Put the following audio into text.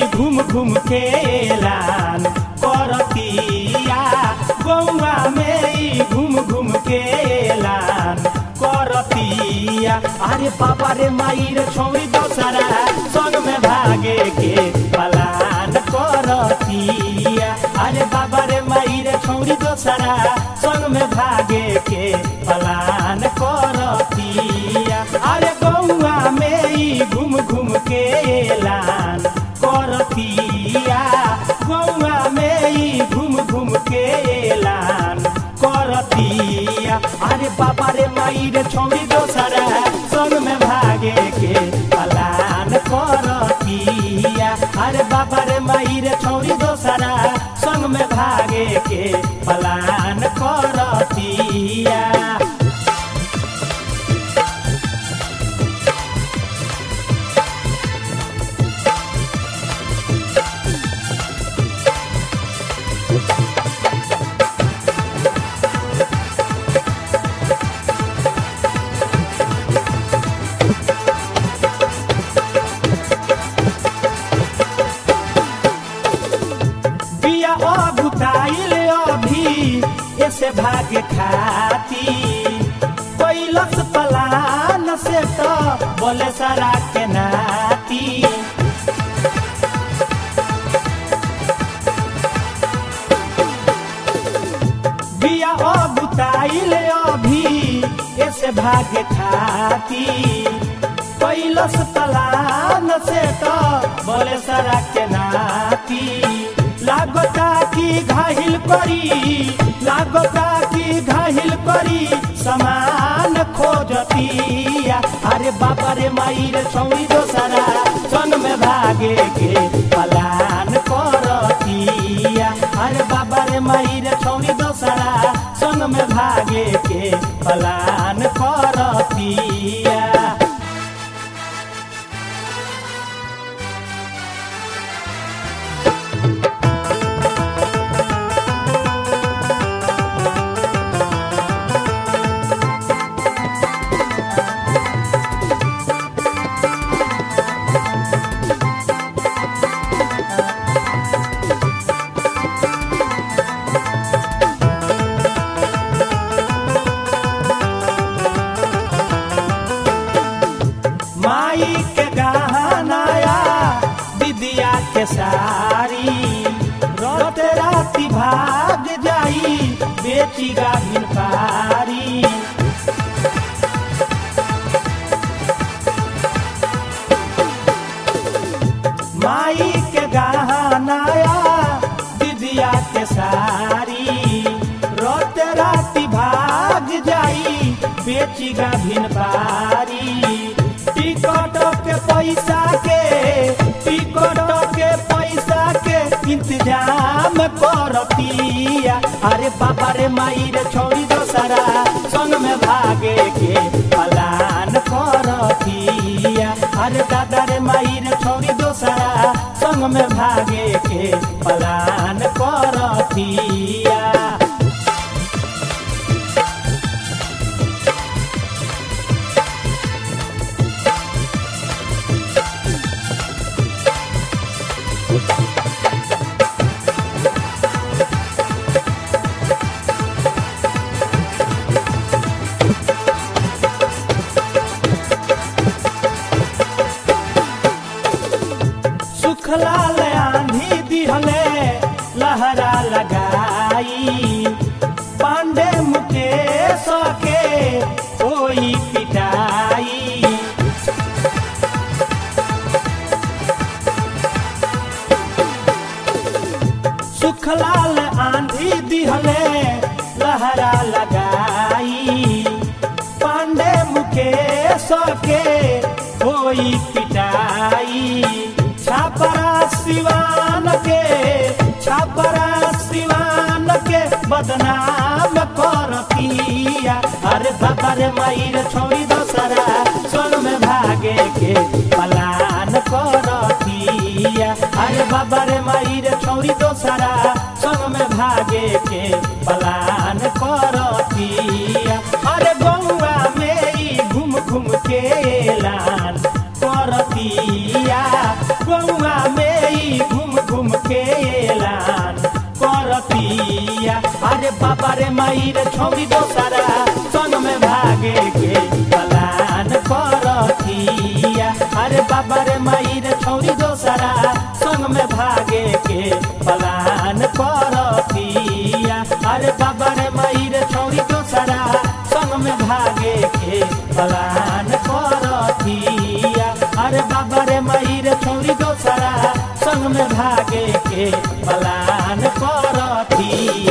घूम घूम के ऐलान करतिया गौवा में घूम घूम के ऐलान करतिया। अरे बाबा रे माई रे छौरी दोसरा संग में भागे के पलान करतिया। अरे बाबा रे माई रे छौरी दोसरा संग में भागे के पलान करतिया। अरे गौवा में घूम घूम के ऐलान करतिया गौवा में घूम घूम के ऐलान करतिया। अरे बाबा रे माई रे छौरी दोसरा संग में भागे के पलान करतिया। अरे बाबा रे माई रे छौरी दोसरा संग में भागे के पलान करतिया। से भाग्य खाती कैलस पलान से तो बोले सारा के नाती। बिया बुताइल अभी ऐसे भाग्य खाती कैलस पलान से तो बोले सारा के नाती। लागता की घाहिल करी लागता की घाहिल करी समान खोजतिया। अरे बाबा रे माई रे छौरी दोसरा संग में भागे के पलान करतिया। अरे बाबा रे माई रे छौरी दोसरा संग में भागे के पलान करतिया। माई के गहनाया विद्या के सारी रोते राती भाग जाई बेची गाभिन पारी। माई के गहनाया विद्या के सारी रोते राती भाग जाई बेची गाभिन पारी। टिकट के पैसा के इंतजाम करतिया। अरे बाबा रे माई रे छौरी दोसरा संग में भागे के पलान करतिया। अरे दादा रे माई रे छौरी दोसरा संग में भागे के पलान करतिया। सुखलाल आंधी दिहले लहरा लगाई पांडे मुकेश के कोई पिटाई। सुखलाल आंधी दिहले लहरा लगाई पांडे मुकेश के कोई पिटाई। छापरा सिवान के बदनाम करतिया। अरे बाबा रे माई रे छौरी दोसरा संग में भागे के पलान करतिया। अरे बाबा रे माई रे छौरी दोसरा संग में भागे के पलान करतिया। अरे गौवा में घूम घूम के ऐलान करतिया गौवा में के ऐलान करतिया। अरे बाबा रे माई रे छौरी दोसरा संग में भागे के पलान करतिया। अरे बाबा रे माई रे छौरी दोसरा संग में भागे के पलान करतिया। अरे बाबा रे माई रे छौरी दोसरा संग में भागे के पलान करतिया। अरे बाबा रे माई रे छौरी दोसरा संग में भागे के पलान करतिया।